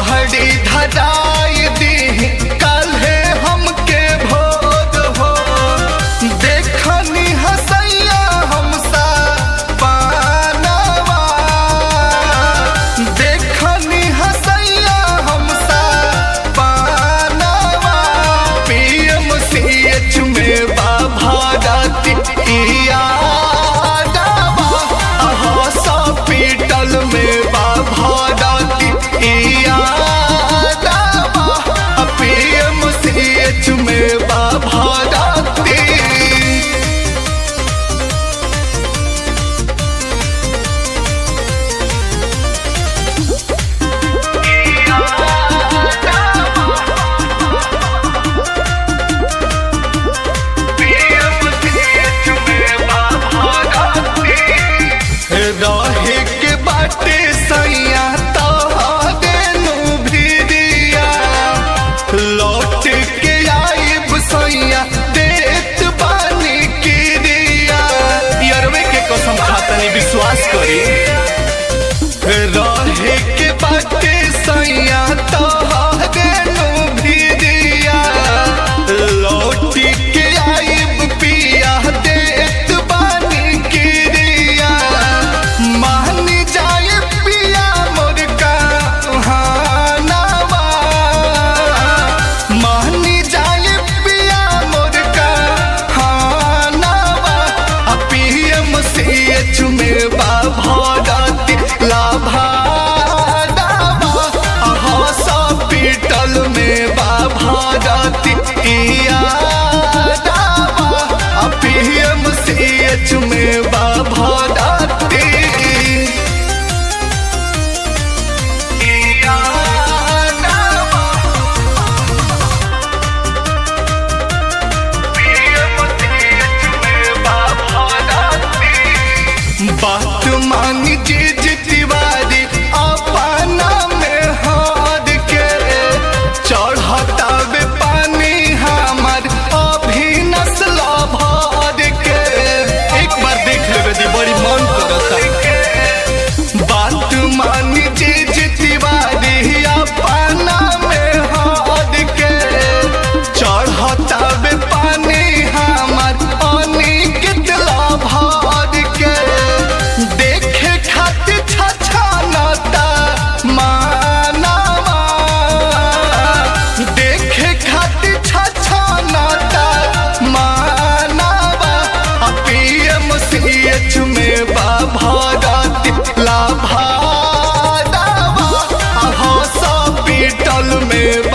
गाड़ी धराई दी काल्हे हमके भोग हो। देखनी हसैया हमसा पानवा, देखनी हसैया हमसा पानवा। PMCH में बाभारती हॉस्पिटल में बाभारती PMCH में बाभारती। रहे के बाटे सैया तोहरेनु भिरिया, लौट के आइब सैया देत बानी किरिया। यरवे के कसम खातनी विश्वास करी। रहे के बाटे सैया तोहरेनु भिरिया, लौट के आइब पिया देत बानी किरिया। मानी जाए पिया मोर कहानवा, मानी जाए पिया मोर कहानवा। PMCH में बाभारती लाभारवा, हॉस्पिटल में बाभारती PMCH में बाभारती। बात मानी जीज तिवारी अपना में हार के, चढ़ता बे पानी हमार अभी नस्ल भर के। एक बार देख लेबे दी बड़ी मन करता। बात मानी जीज तिवारी अपना में हार के, चढ़ता बे पानी हमार अनिकित भर के। देखे खातिर छछनता मानवा, देखे खातिर छछनता मानवा। PMCH में बाभारती लाभारवा, हॉस्पिटल में